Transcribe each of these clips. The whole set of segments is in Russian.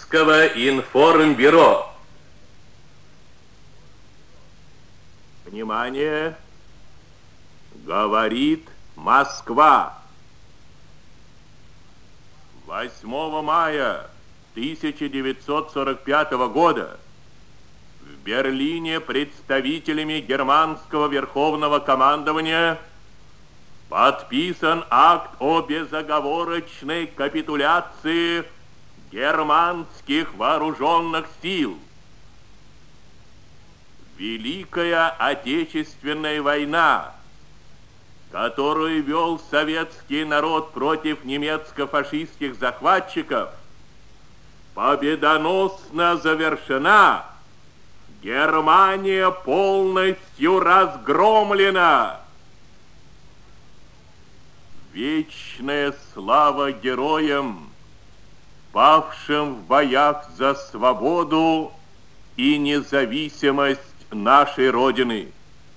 Российского информбюро. Внимание! Говорит Москва. 8 мая 1945 года в Берлине представителями германского верховного командования подписан акт о безоговорочной капитуляции германских вооруженных сил. Великая Отечественная война, которую вел советский народ против немецко-фашистских захватчиков, победоносно завершена. Германия полностью разгромлена. Вечная слава героям, павшим в боях за свободу и независимость нашей Родины.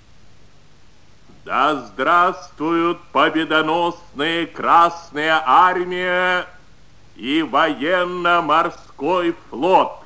Да здравствует победоносная Красная Армия и военно-морской флот!